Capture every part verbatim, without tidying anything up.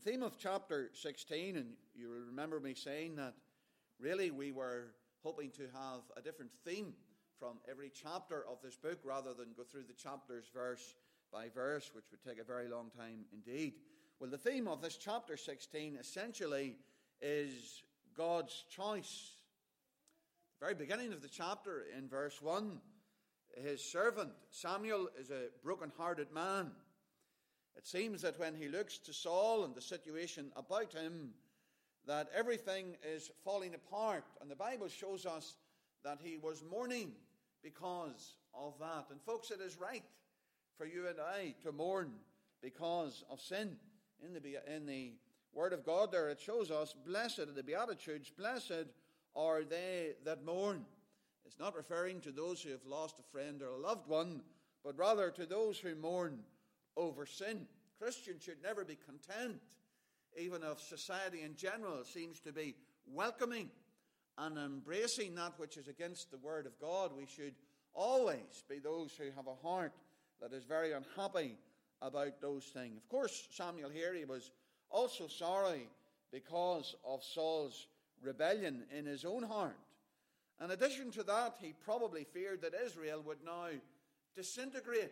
theme of chapter sixteen, and you will remember me saying that really we were hoping to have a different theme from every chapter of this book rather than go through the chapters verse by verse, which would take a very long time indeed. Well, the theme of this chapter sixteen essentially is God's choice. The very beginning of the chapter, in verse one, his servant Samuel is a broken-hearted man. It seems that when he looks to Saul and the situation about him, that everything is falling apart. And the Bible shows us that he was mourning because of that. And folks, it is right for you and I to mourn because of sin. In the, in the Word of God there, it shows us, blessed are the Beatitudes, blessed are they that mourn. It's not referring to those who have lost a friend or a loved one, but rather to those who mourn over sin. Christians should never be content, even if society in general seems to be welcoming and embracing that which is against the Word of God. We should always be those who have a heart that is very unhappy about those things. Of course, Samuel here, he was also sorry because of Saul's rebellion in his own heart. In addition to that, he probably feared that Israel would now disintegrate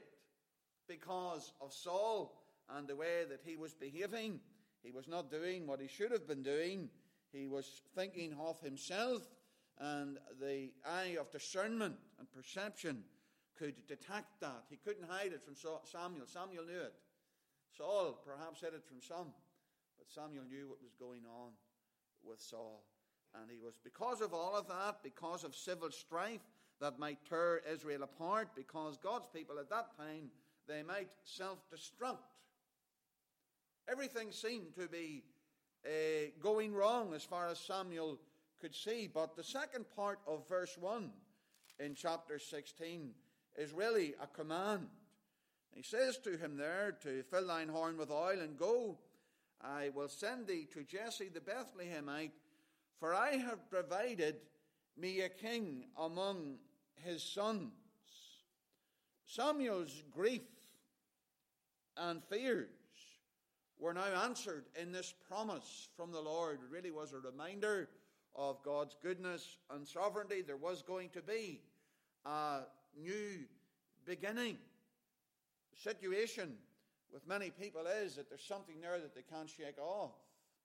because of Saul and the way that he was behaving. He was not doing what he should have been doing. He was thinking of himself, and the eye of discernment and perception could detect that. He couldn't hide it from Samuel. Samuel knew it. Saul perhaps hid it from some, but Samuel knew what was going on with Saul. And he was, because of all of that, because of civil strife that might tear Israel apart, because God's people at that time, they might self-destruct. Everything seemed to be uh, going wrong as far as Samuel could see. But the second part of verse one in chapter sixteen is really a command. He says to him there, to fill thine horn with oil and go, I will send thee to Jesse the Bethlehemite, for I have provided me a king among his sons. Samuel's grief and fears were now answered in this promise from the Lord. It really was a reminder of God's goodness and sovereignty. There was going to be a new beginning. The situation with many people is that there's something there that they can't shake off.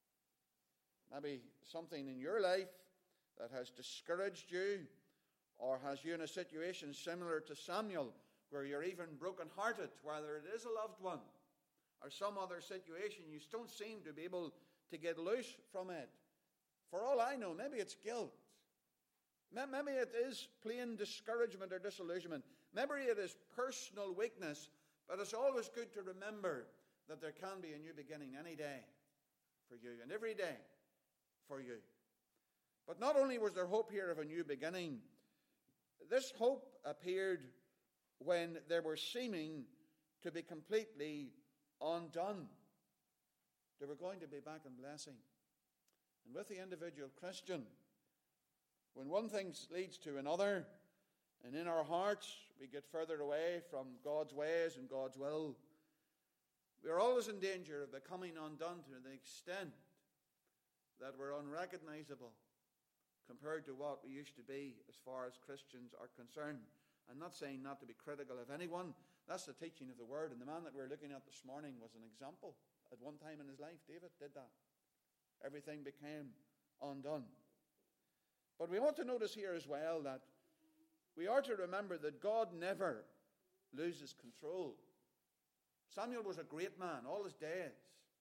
Maybe something in your life that has discouraged you, or has you in a situation similar to Samuel, where you're even broken-hearted, whether it is a loved one or some other situation, you don't seem to be able to get loose from it. For all I know, maybe it's guilt. Maybe it is plain discouragement or disillusionment. Maybe it is personal weakness. But it's always good to remember that there can be a new beginning any day for you, and every day for you. But not only was there hope here of a new beginning, this hope appeared when they were seeming to be completely undone. They were going to be back in blessing. And with the individual Christian, when one thing leads to another, and in our hearts we get further away from God's ways and God's will, we are always in danger of becoming undone to the extent that we're unrecognizable compared to what we used to be as far as Christians are concerned. I'm not saying not to be critical of anyone. That's the teaching of the Word. And the man that we're looking at this morning was an example. At one time in his life, David did that. Everything became undone. But we want to notice here as well that we are to remember that God never loses control. Samuel was a great man all his days,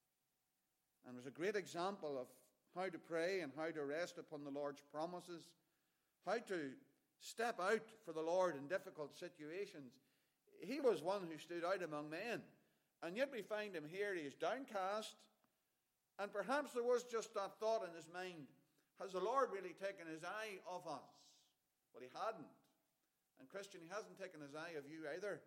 and was a great example of how to pray and how to rest upon the Lord's promises, how to step out for the Lord in difficult situations. He was one who stood out among men, and yet we find him here. He is downcast, and perhaps there was just that thought in his mind, has the Lord really taken his eye off us? Well, he hadn't. And Christian, he hasn't taken his eye of you either,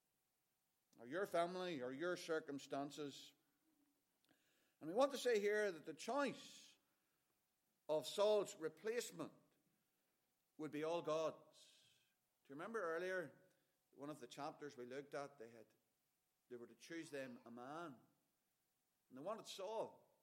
or your family, or your circumstances. And we want to say here that the choice of Saul's replacement would be all God's. Do you remember earlier, one of the chapters we looked at, they had they were to choose them a man. And they wanted Saul.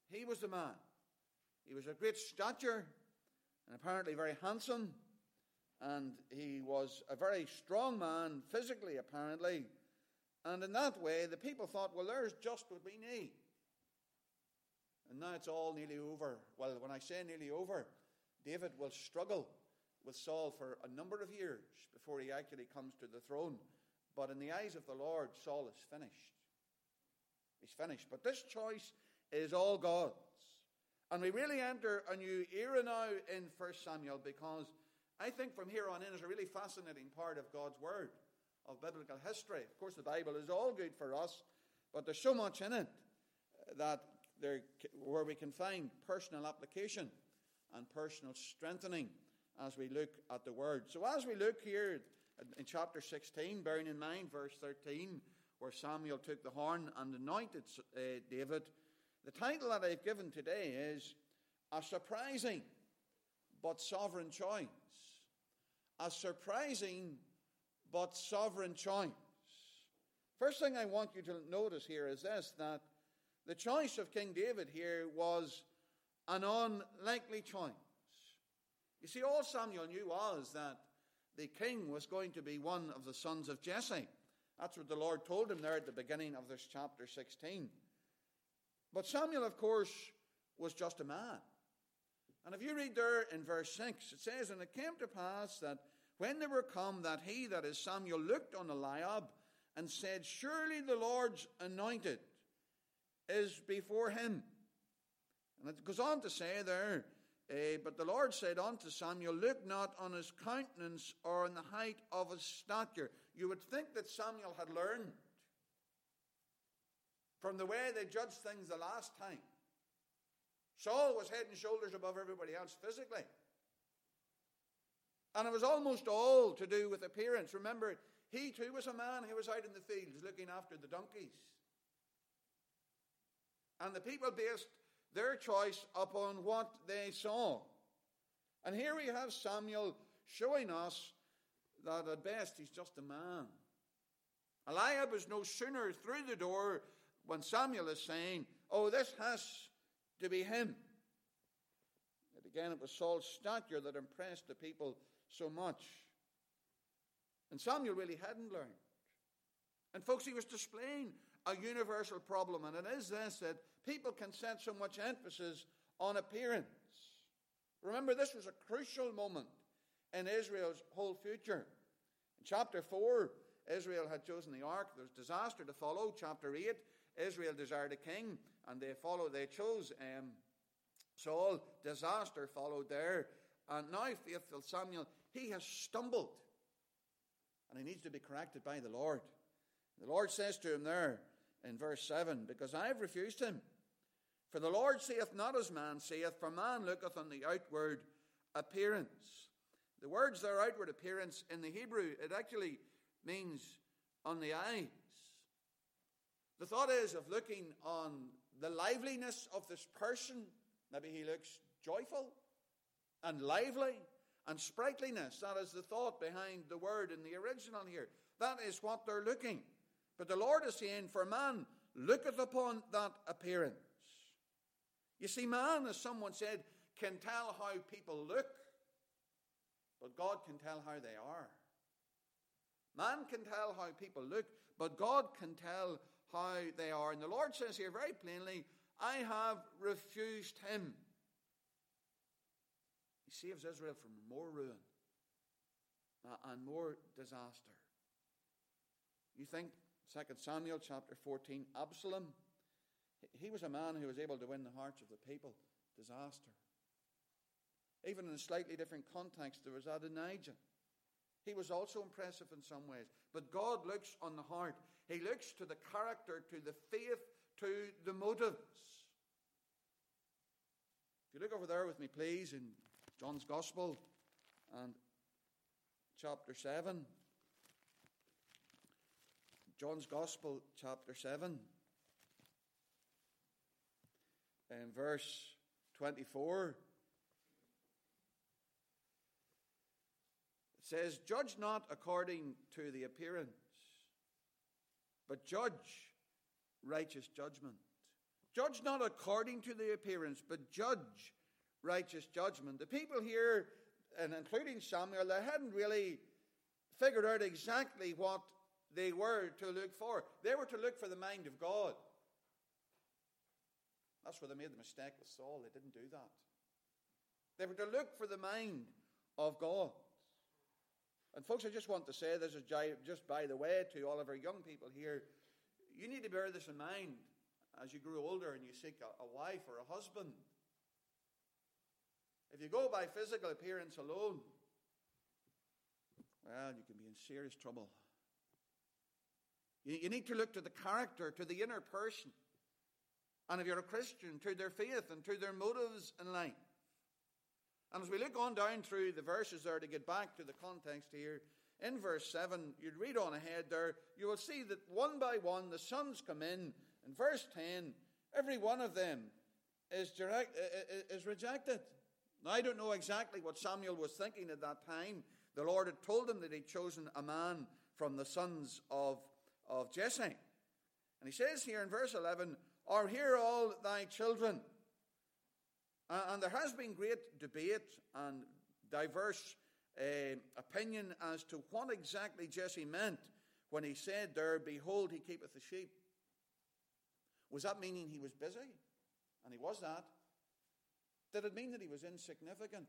He was the man. He was of great stature and apparently very handsome. And he was a very strong man, physically apparently. And in that way, the people thought, well, there's just what we need. And now it's all nearly over. Well, when I say nearly over, David will struggle with Saul for a number of years before he actually comes to the throne. But in the eyes of the Lord, Saul is finished. He's finished. But this choice is all God's. And we really enter a new era now in First Samuel, because I think from here on in is a really fascinating part of God's Word, of biblical history. Of course, the Bible is all good for us, but there's so much in it that there, where we can find personal application and personal strengthening as we look at the Word. So as we look here in chapter sixteen, bearing in mind verse thirteen, where Samuel took the horn and anointed uh, David, the title that I've given today is A Surprising but Sovereign Choice. A surprising but sovereign choice. First thing I want you to notice here is this, that the choice of King David here was an unlikely choice. You see, all Samuel knew was that the king was going to be one of the sons of Jesse. That's what the Lord told him there at the beginning of this chapter sixteen. But Samuel, of course, was just a man. And if you read there in verse six, it says, And it came to pass that when they were come, that he, that is Samuel, looked on Eliab, and said, Surely the Lord's anointed is before him. And it goes on to say there, uh, But the Lord said unto Samuel, Look not on his countenance or on the height of his stature. You would think that Samuel had learned from the way they judged things the last time. Saul was head and shoulders above everybody else physically. And it was almost all to do with appearance. Remember, he too was a man who was out in the fields looking after the donkeys. And the people based their choice upon what they saw. And here we have Samuel showing us that at best he's just a man. Eliab is no sooner through the door when Samuel is saying, Oh, this has to be him. And again, it was Saul's stature that impressed the people so much. And Samuel really hadn't learned. And folks, he was displaying a universal problem, and it is this, that people can set so much emphasis on appearance. Remember, this was a crucial moment in Israel's whole future. In chapter four, Israel had chosen the ark. There was disaster to follow. Chapter eight, Israel desired a king, and they followed. They chose um, Saul. Disaster followed there. And now, faithful Samuel, he has stumbled. And he needs to be corrected by the Lord. The Lord says to him there in verse seven, Because I have refused him. For the Lord saith not as man saith, for man looketh on the outward appearance. The words there, outward appearance, in the Hebrew, it actually means on the eyes. The thought is of looking on the liveliness of this person. Maybe he looks joyful and lively and sprightliness. That is the thought behind the word in the original here. That is what they're looking. But the Lord is saying, for man looketh upon that appearance. You see, man, as someone said, can tell how people look, but God can tell how they are. Man can tell how people look, but God can tell how they are. And the Lord says here very plainly, I have refused him. He saves Israel from more ruin and more disaster. You think Second Samuel chapter fourteen, Absalom, he was a man who was able to win the hearts of the people. Disaster. Even in a slightly different context, there was Adonijah. He was also impressive in some ways. But God looks on the heart. He looks to the character, to the faith, to the motives. If you look over there with me, please, in John's Gospel and chapter seven. John's Gospel, chapter seven. And verse twenty-four. It says, Judge not according to the appearance, but judge righteous judgment. Judge not according to the appearance, but judge righteous judgment. The people here, and including Samuel, they hadn't really figured out exactly what they were to look for. They were to look for the mind of God. That's where they made the mistake with Saul. They didn't do that. They were to look for the mind of God. And folks, I just want to say this is just by the way to all of our young people here. You need to bear this in mind as you grow older and you seek a, a wife or a husband. If you go by physical appearance alone, well, you can be in serious trouble. You, you need to look to the character, to the inner person. And if you're a Christian, to their faith and to their motives in life. And as we look on down through the verses there to get back to the context here, in verse seven, you'd read on ahead there, you will see that one by one the sons come in. In verse ten, every one of them is, direct, is rejected. Now, I don't know exactly what Samuel was thinking at that time. The Lord had told him that he'd chosen a man from the sons of, of Jesse. And he says here in verse eleven, "Are here all thy children?" Uh, and there has been great debate and diverse uh, opinion as to what exactly Jesse meant when he said there, "Behold, he keepeth the sheep." Was that meaning he was busy? And he was that. Did it mean that he was insignificant?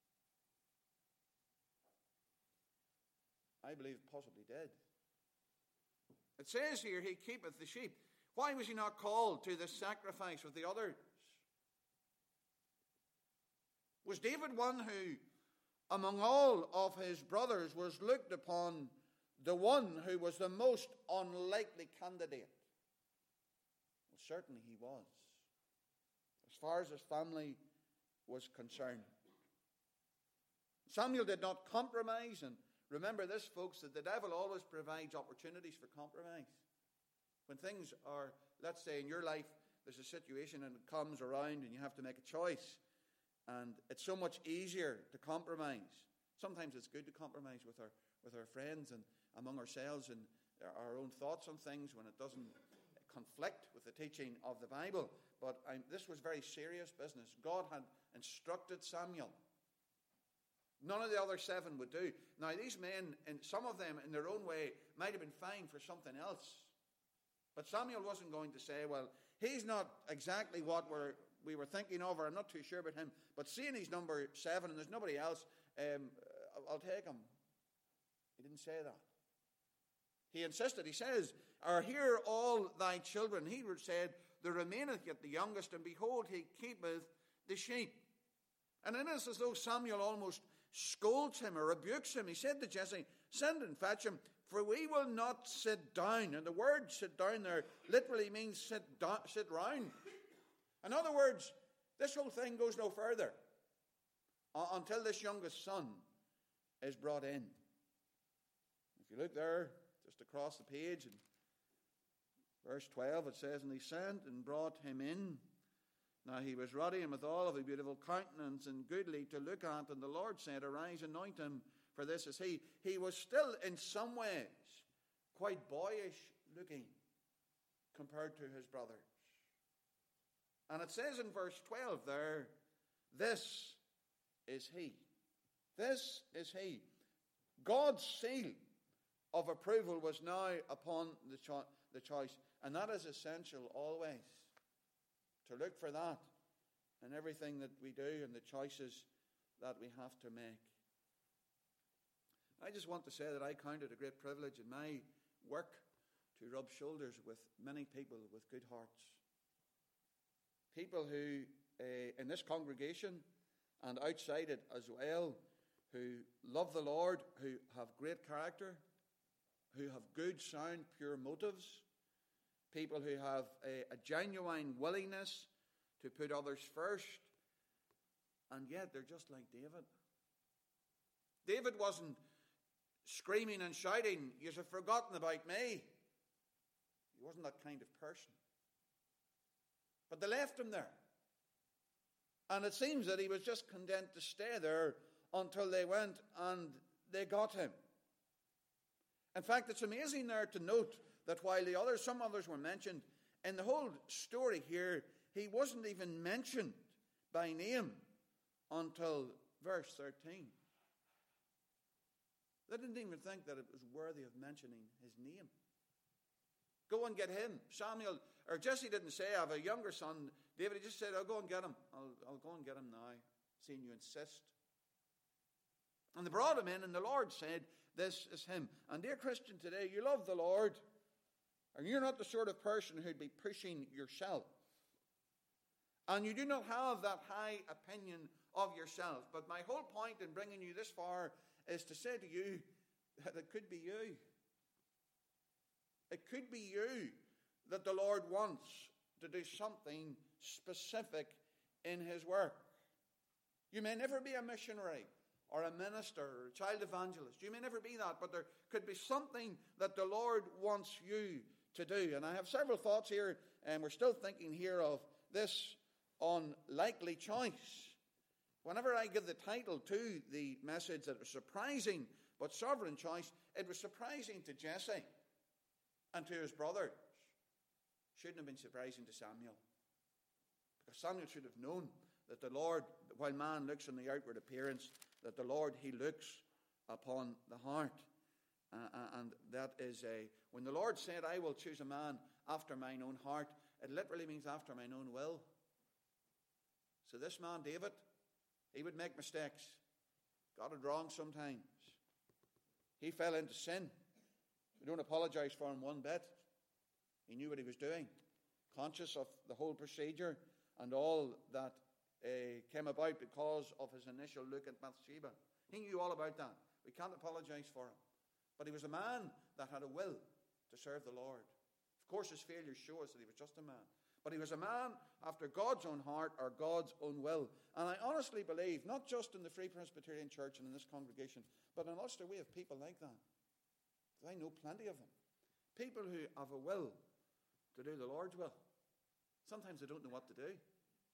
I believe it possibly did. It says here, he keepeth the sheep. Why was he not called to the sacrifice with the others? Was David one who, among all of his brothers, was looked upon the one who was the most unlikely candidate? Well, certainly he was, as far as his family was concerned. Samuel did not compromise, and remember this, folks, that the devil always provides opportunities for compromise. When things are, let's say in your life, there's a situation and it comes around and you have to make a choice, and it's so much easier to compromise. Sometimes it's good to compromise with our with our friends and among ourselves and our own thoughts on things when it doesn't conflict with the teaching of the Bible. But I'm, this was very serious business. God had instructed Samuel. None of the other seven would do. Now, these men, and some of them in their own way, might have been fine for something else. But Samuel wasn't going to say, well, he's not exactly what we're, we were thinking of, or I'm not too sure about him. But seeing he's number seven and there's nobody else, um, I'll take him. He didn't say that. He insisted. He says, "Are here all thy children?" He said, "There remaineth yet the youngest, and behold, he keepeth the sheep." And in it, as though Samuel almost scolds him or rebukes him, he said to Jesse, "Send and fetch him, for we will not sit down." And the word "sit down" there literally means sit down, sit round. In other words, this whole thing goes no further uh, until this youngest son is brought in. If you look there, just across the page, in verse twelve, it says, "And he sent and brought him in. Now he was ruddy and withal of a beautiful countenance and goodly to look at. And the Lord said, Arise, anoint him, for this is he." He was still in some ways quite boyish looking compared to his brothers. And it says in verse twelve there, "This is he." This is he. God's seal of approval was now upon the, cho- the choice. And that is essential always, to look for that in everything that we do and the choices that we have to make. I just want to say that I count it a great privilege in my work to rub shoulders with many people with good hearts. People who, uh, in this congregation and outside it as well, who love the Lord, who have great character, who have good, sound, pure motives, people who have a, a genuine willingness to put others first, and yet they're just like David. David wasn't screaming and shouting, "You have forgotten about me." He wasn't that kind of person. But they left him there. And it seems that he was just content to stay there until they went and they got him. In fact, it's amazing there to note that while the others, some others were mentioned, in the whole story here, he wasn't even mentioned by name until verse thirteen. They didn't even think that it was worthy of mentioning his name. Go and get him. Samuel, or Jesse didn't say, I have a younger son, David. He just said, I'll go and get him. I'll, I'll go and get him now, seeing you insist. And they brought him in, and the Lord said, this is him. And dear Christian, today, you love the Lord, and you're not the sort of person who'd be pushing yourself. And you do not have that high opinion of yourself. But my whole point in bringing you this far is to say to you that it could be you. It could be you that the Lord wants to do something specific in his work. You may never be a missionary or a minister or a child evangelist. You may never be that, but there could be something that the Lord wants you to do. And I have several thoughts here, and we're still thinking here of this unlikely choice. Whenever I give the title to the message that was surprising but sovereign choice, it was surprising to Jesse and to his brothers. Shouldn't have been surprising to Samuel. Because Samuel should have known that the Lord, while man looks on the outward appearance, that the Lord, he looks upon the heart. Uh, and that is a, when the Lord said, I will choose a man after mine own heart, it literally means after mine own will. So this man, David, he would make mistakes. Got it wrong sometimes. He fell into sin. We don't apologize for him one bit. He knew what he was doing. Conscious of the whole procedure and all that uh, came about because of his initial look at Bathsheba. He knew all about that. We can't apologize for him. But he was a man that had a will to serve the Lord. Of course, his failures show us that he was just a man. But he was a man after God's own heart or God's own will. And I honestly believe, not just in the Free Presbyterian Church and in this congregation, but in Ulster we have people like that. I know plenty of them. People who have a will to do the Lord's will. Sometimes they don't know what to do.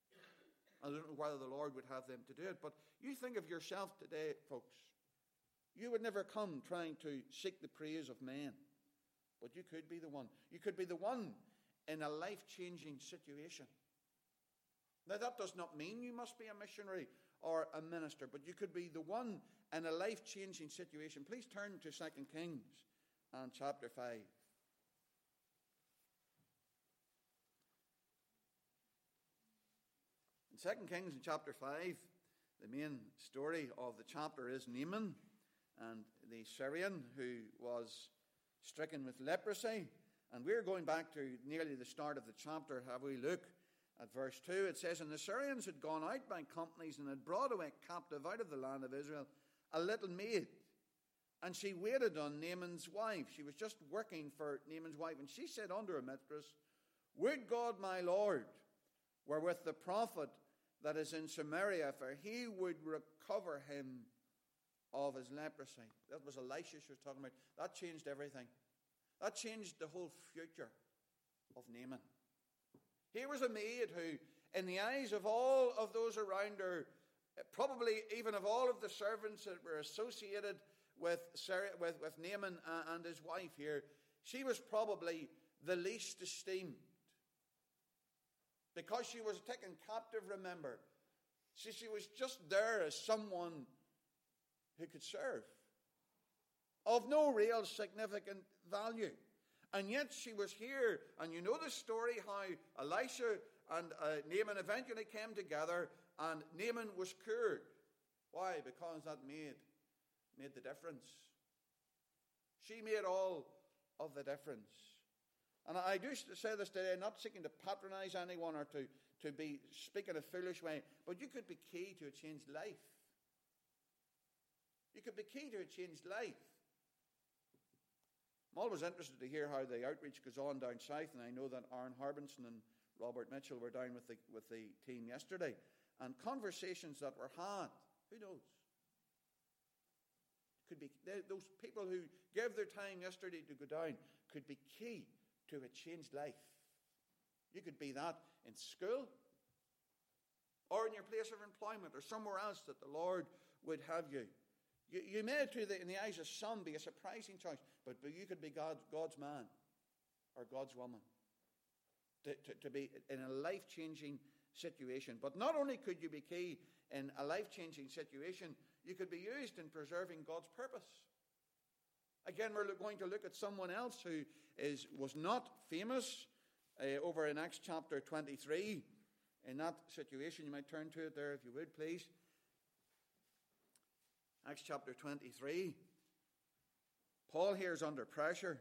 I don't know whether the Lord would have them to do it. But you think of yourself today, folks. You would never come trying to seek the praise of men. But you could be the one. You could be the one in a life-changing situation. Now, that does not mean you must be a missionary or a minister, but you could be the one in a life-changing situation. Please turn to Second Kings and chapter five. In Second Kings and chapter five, the main story of the chapter is Naaman and the Syrian who was stricken with leprosy. And we're going back to nearly the start of the chapter. Have we look at verse two? It says, and the Syrians had gone out by companies and had brought away captive out of the land of Israel a little maid. And she waited on Naaman's wife. She was just working for Naaman's wife. And she said unto her mistress, would God my Lord were with the prophet that is in Samaria, for he would recover him of his leprosy. That was Elisha she was talking about. That changed everything. That changed the whole future of Naaman. Here was a maid who, in the eyes of all of those around her, probably even of all of the servants that were associated with, Sarah, with, with Naaman and his wife here, she was probably the least esteemed. Because she was taken captive, remember. She, she was just there as someone who could serve. Of no real significant value. And yet she was here, and you know the story how Elisha and uh, Naaman eventually came together, and Naaman was cured. Why? Because that maid made the difference. She made all of the difference. And I do say this today, not seeking to patronize anyone or to, to be speaking a foolish way, but you could be key to a changed life. You could be key to a changed life. I'm always interested to hear how the outreach goes on down south, and I know that Aaron Harbinson and Robert Mitchell were down with the, with the team yesterday, and conversations that were had, who knows? Could be those people who gave their time yesterday to go down could be key to a changed life. You could be that in school or in your place of employment or somewhere else that the Lord would have you. You, you may, to the, in the eyes of some, be a surprising choice, but, but you could be God, God's man or God's woman. to, to, to be in a life-changing situation. But not only could you be key in a life-changing situation, you could be used in preserving God's purpose. Again, we're going to look at someone else who is was not famous uh, over in Acts chapter twenty-three. In that situation, you might turn to it there if you would, please. Acts chapter twenty-three. Paul here is under pressure.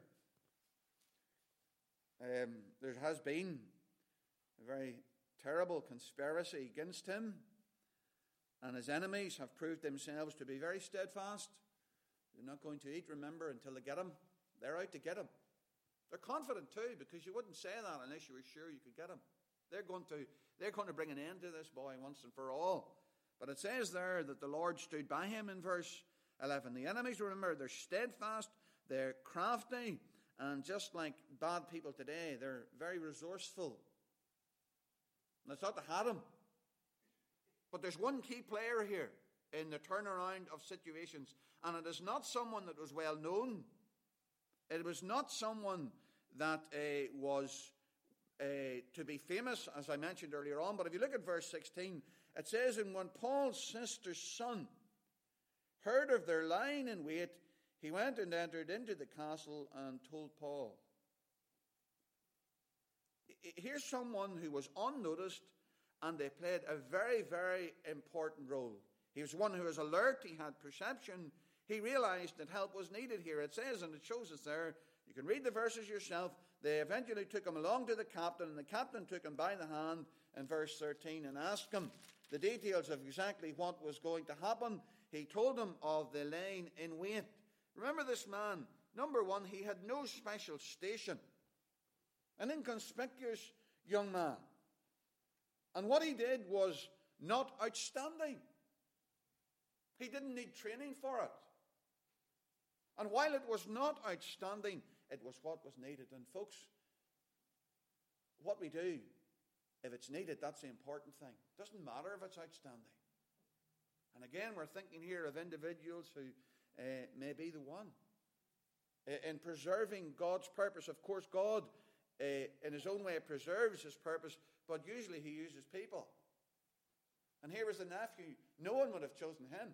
Um, there has been a very terrible conspiracy against him, and his enemies have proved themselves to be very steadfast. They're not going to eat, remember, until they get him. They're out to get him. They're confident too, because you wouldn't say that unless you were sure you could get him. They're going to, they're going to bring an end to this boy once and for all. But it says there that the Lord stood by him in verse eleven. The enemies, remember, they're steadfast, they're crafty, and just like bad people today, they're very resourceful. And they thought they had him. But there's one key player here in the turnaround of situations, and it is not someone that was well known. It was not someone that uh, was uh, to be famous, as I mentioned earlier on. But if you look at verse sixteen, it says, "And when Paul's sister's son heard of their lying in wait, he went and entered into the castle and told Paul." Here's someone who was unnoticed, and they played a very, very important role. He was one who was alert, he had perception, he realized that help was needed here. It says, and it shows us there, you can read the verses yourself, they eventually took him along to the captain, and the captain took him by the hand in verse thirteen and asked him the details of exactly what was going to happen. He told him of the laying in wait. Remember this man, number one, he had no special station. An inconspicuous young man. And what he did was not outstanding. He didn't need training for it. And while it was not outstanding, it was what was needed. And folks, what we do, if it's needed, that's the important thing. It doesn't matter if it's outstanding. And again, we're thinking here of individuals who uh, may be the one. In preserving God's purpose, of course, God, uh, in his own way, preserves his purpose, but usually he uses people. And here was the nephew. No one would have chosen him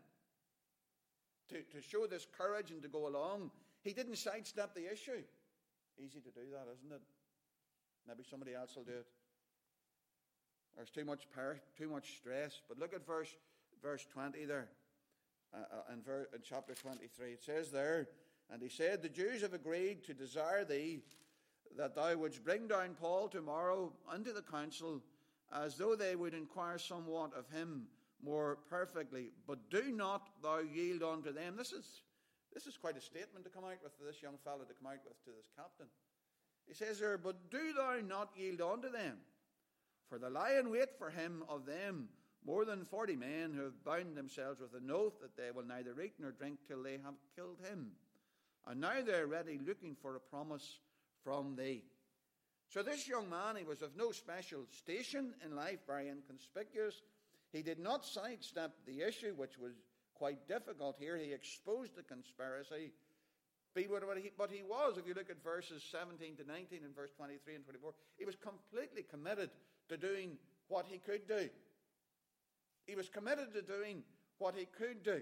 to, to show this courage and to go along. He didn't sidestep the issue. Easy to do that, isn't it? Maybe somebody else will do it. There's too much power, too much stress. But look at verse verse twenty there, uh, in, ver- in chapter twenty-three. It says there, "And he said, the Jews have agreed to desire thee, that thou wouldst bring down Paul tomorrow unto the council, as though they would inquire somewhat of him more perfectly. But do not thou yield unto them." This is this is quite a statement to come out with, for this young fellow to come out with to this captain. He says there, "But do thou not yield unto them, for the lie in wait for him of them more than forty men who have bound themselves with an oath that they will neither eat nor drink till they have killed him. And now they are ready, looking for a promise from thee." So this young man, he was of no special station in life, very inconspicuous. He did not sidestep the issue, which was quite difficult here. He exposed the conspiracy. But he, but he was, if you look at verses seventeen to nineteen and verse twenty-three and twenty-four, he was completely committed to doing what he could do. He was committed to doing what he could do.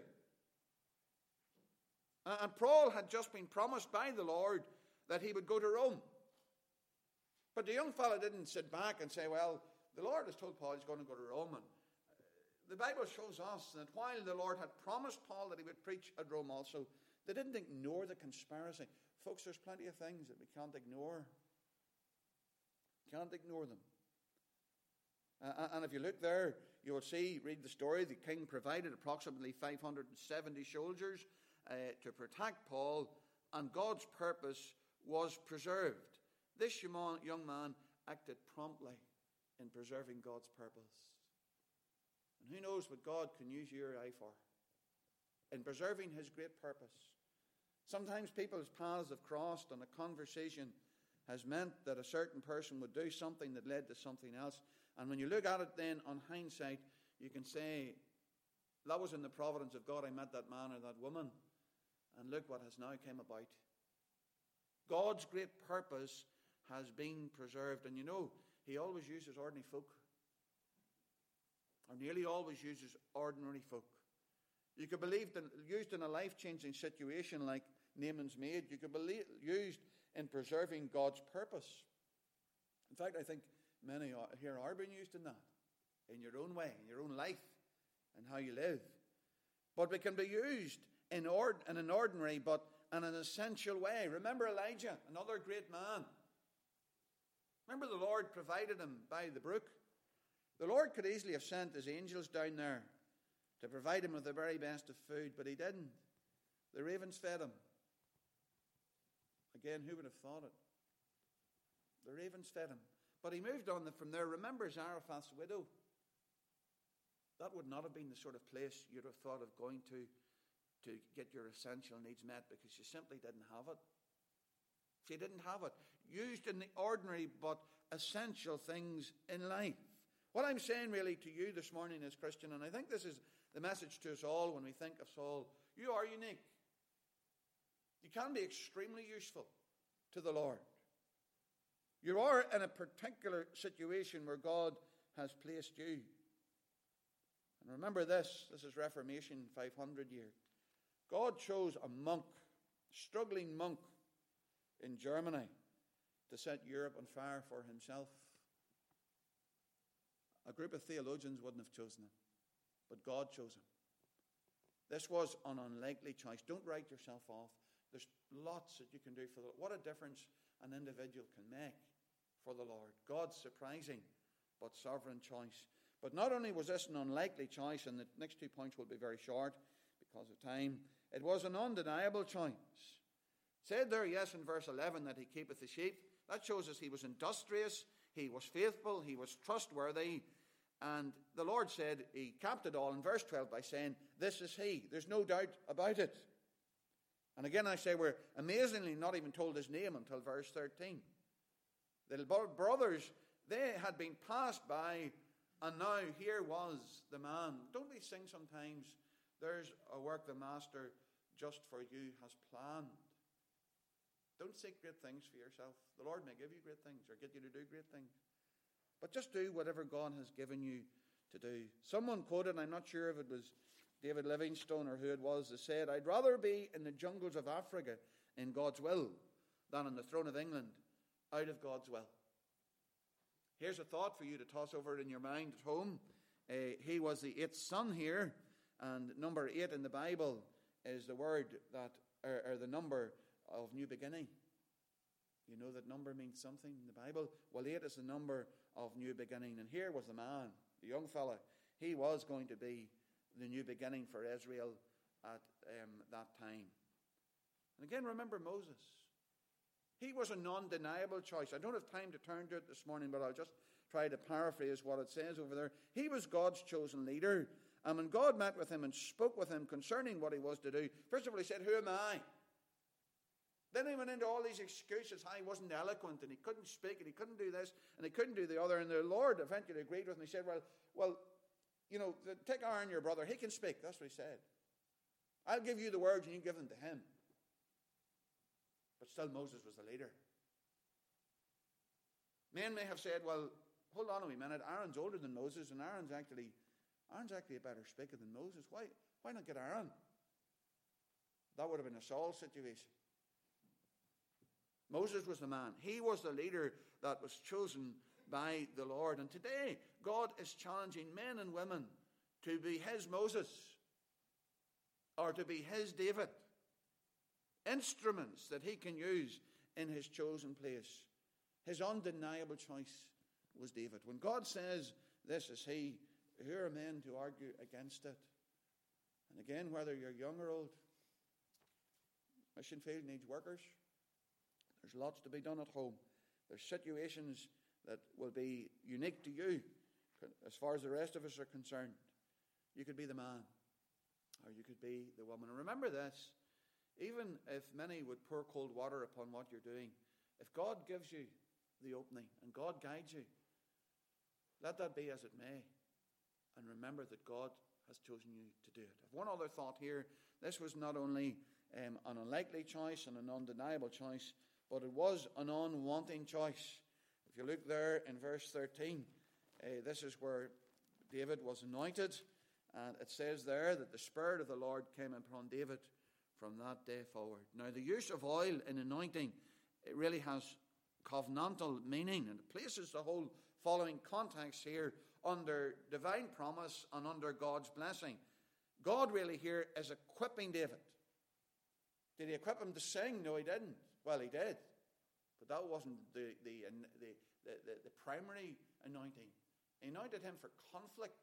And Paul had just been promised by the Lord that he would go to Rome. But the young fellow didn't sit back and say, well, the Lord has told Paul he's going to go to Rome. And the Bible shows us that while the Lord had promised Paul that he would preach at Rome also, they didn't ignore the conspiracy. Folks, there's plenty of things that we can't ignore. Can't ignore them. Uh, and if you look there, you will see, read the story, the king provided approximately five hundred seventy soldiers uh, to protect Paul, and God's purpose was preserved. This young man acted promptly in preserving God's purpose. And who knows what God can use you or I for in preserving his great purpose. Sometimes people's paths have crossed, and a conversation has meant that a certain person would do something that led to something else. And when you look at it then on hindsight, you can say, that was in the providence of God I met that man or that woman. And look what has now come about. God's great purpose has been preserved. And you know, he always uses ordinary folk. Or nearly always uses ordinary folk. You could believe that used in a life-changing situation like Naaman's maid. You could be used in preserving God's purpose. In fact, I think many here are being used in that. In your own way, in your own life, and how you live. But we can be used in, ord- in an ordinary but in an essential way. Remember Elijah, another great man. Remember the Lord provided him by the brook. The Lord could easily have sent his angels down there to provide him with the very best of food, but he didn't. The ravens fed him. Again, who would have thought it? The ravens fed him. But he moved on from there. Remember Zarephath's widow. That would not have been the sort of place you'd have thought of going to to get your essential needs met, because she simply didn't have it. She didn't have it. Used in the ordinary but essential things in life. What I'm saying really to you this morning is, Christian, and I think this is the message to us all when we think of Saul, you are unique. You can be extremely useful to the Lord. You are in a particular situation where God has placed you. And remember this, this is Reformation five hundred years. God chose a monk, struggling monk in Germany to set Europe on fire for himself. A group of theologians wouldn't have chosen him, but God chose him. This was an unlikely choice. Don't write yourself off. There's lots that you can do for the Lord. What a difference an individual can make for the Lord. God's surprising but sovereign choice. But not only was this an unlikely choice, and the next two points will be very short because of time, it was an undeniable choice. Said there, yes, in verse eleven, that he keepeth the sheep. That shows us he was industrious, he was faithful, he was trustworthy. And the Lord said he capped it all in verse twelve by saying, this is he. There's no doubt about it. And again I say, we're amazingly not even told his name until verse thirteen. The brothers, they had been passed by, and now here was the man. Don't we sing sometimes, there's a work the Master just for you has planned. Don't seek great things for yourself. The Lord may give you great things or get you to do great things. But just do whatever God has given you to do. Someone quoted, and I'm not sure if it was David Livingstone or who it was, that said, I'd rather be in the jungles of Africa in God's will than on the throne of England out of God's will. Here's a thought for you to toss over in your mind at home. Uh, he was the eighth son here, and number eight in the Bible is the word that, or, or the number of new beginning. You know that number means something in the Bible. Well, eight is the number of new beginning. And here was the man, the young fella. He was going to be the new beginning for Israel at um, that time. And again, remember Moses. He was a non-deniable choice. I don't have time to turn to it this morning, but I'll just try to paraphrase what it says over there. He was God's chosen leader. And when God met with him and spoke with him concerning what he was to do, first of all he said, who am I? Then he went into all these excuses how he wasn't eloquent and he couldn't speak and he couldn't do this and he couldn't do the other. And the Lord eventually agreed with him. He said, well, well, you know, take Aaron, your brother. He can speak. That's what he said. I'll give you the words and you give them to him. But still Moses was the leader. Men may have said, well, hold on a wee minute. Aaron's older than Moses and Aaron's actually, Aaron's actually a better speaker than Moses. Why, why not get Aaron? That would have been a Saul situation. Moses was the man. He was the leader that was chosen by the Lord. And today, God is challenging men and women to be his Moses or to be his David. Instruments that he can use in his chosen place. His undeniable choice was David. When God says, this is he, who are men to argue against it? And again, whether you're young or old, mission field needs workers. There's lots to be done at home. There's situations that will be unique to you as far as the rest of us are concerned. You could be the man or you could be the woman. And remember this, even if many would pour cold water upon what you're doing, if God gives you the opening and God guides you, let that be as it may. And remember that God has chosen you to do it. I've one other thought here. This was not only um, an unlikely choice and an undeniable choice, but it was an unwanting choice. If you look there in verse thirteen, uh, this is where David was anointed. And it says there that the Spirit of the Lord came upon David from that day forward. Now, the use of oil in anointing, it really has covenantal meaning, and it places the whole following context here under divine promise and under God's blessing. God really here is equipping David. Did he equip him to sing? No, he didn't. Well, he did. But that wasn't the, the, the, the, the, the primary anointing. He anointed him for conflict.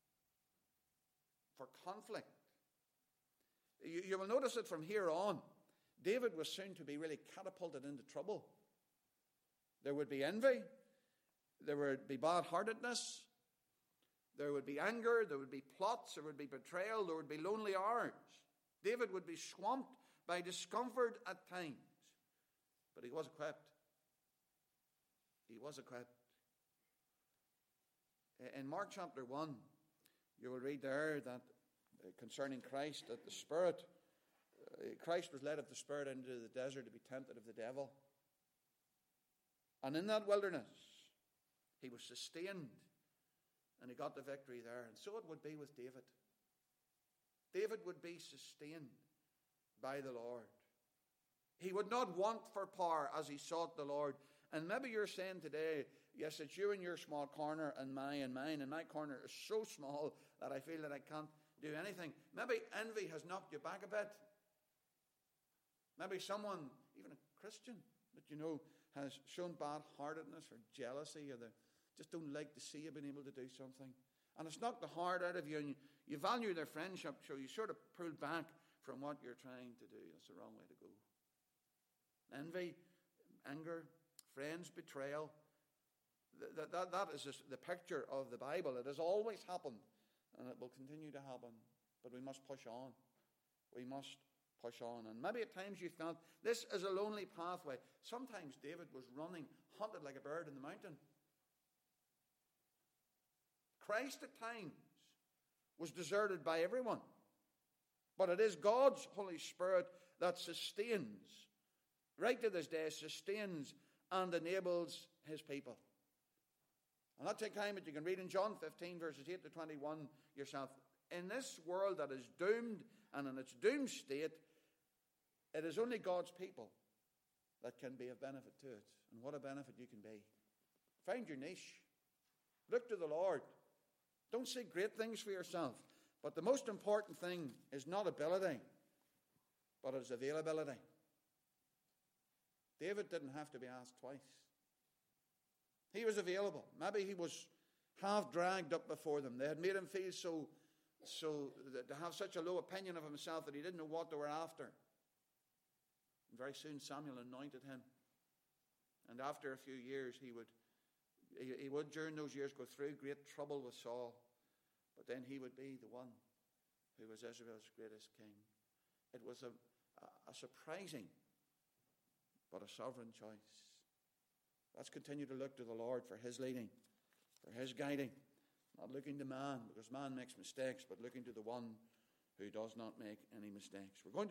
For conflict. You, you will notice that from here on, David was soon to be really catapulted into trouble. There would be envy. There would be bad-heartedness. There would be anger. There would be plots. There would be betrayal. There would be lonely hours. David would be swamped by discomfort at times. But he was equipped. He was equipped. In Mark chapter one, you will read there that uh, concerning Christ, that the Spirit, uh, Christ was led of the Spirit into the desert to be tempted of the devil. And in that wilderness, he was sustained and he got the victory there. And so it would be with David. David would be sustained by the Lord. He would not want for power as he sought the Lord. And maybe you're saying today, yes, it's you in your small corner and mine and mine, and my corner is so small that I feel that I can't do anything. Maybe envy has knocked you back a bit. Maybe someone, even a Christian, that you know has shown bad-heartedness or jealousy, or they just don't like to see you being able to do something. And it's knocked the heart out of you, and you, you value their friendship, so you sort of pull back from what you're trying to do. It's the wrong way to go. Envy, anger, friends, betrayal. That, that, that is just the picture of the Bible. It has always happened, and it will continue to happen. But we must push on. We must push on. And maybe at times you felt this is a lonely pathway. Sometimes David was running, hunted like a bird in the mountain. Christ at times was deserted by everyone. But it is God's Holy Spirit that sustains, right to this day, sustains and enables his people. I'll not take time, but you can read in John fifteen, verses eight to twenty-one yourself. In this world that is doomed and in its doomed state, it is only God's people that can be of benefit to it. And what a benefit you can be. Find your niche. Look to the Lord. Don't seek great things for yourself. But the most important thing is not ability, but it's availability. David didn't have to be asked twice. He was available. Maybe he was half dragged up before them. They had made him feel so, so to have such a low opinion of himself that he didn't know what they were after. And very soon Samuel anointed him. And after a few years, he would, he, he would during those years go through great trouble with Saul. But then he would be the one who was Israel's greatest king. It was a, a, a surprising but a sovereign choice. Let's continue to look to the Lord for his leading, for his guiding. Not looking to man, because man makes mistakes, but looking to the one who does not make any mistakes. We're going to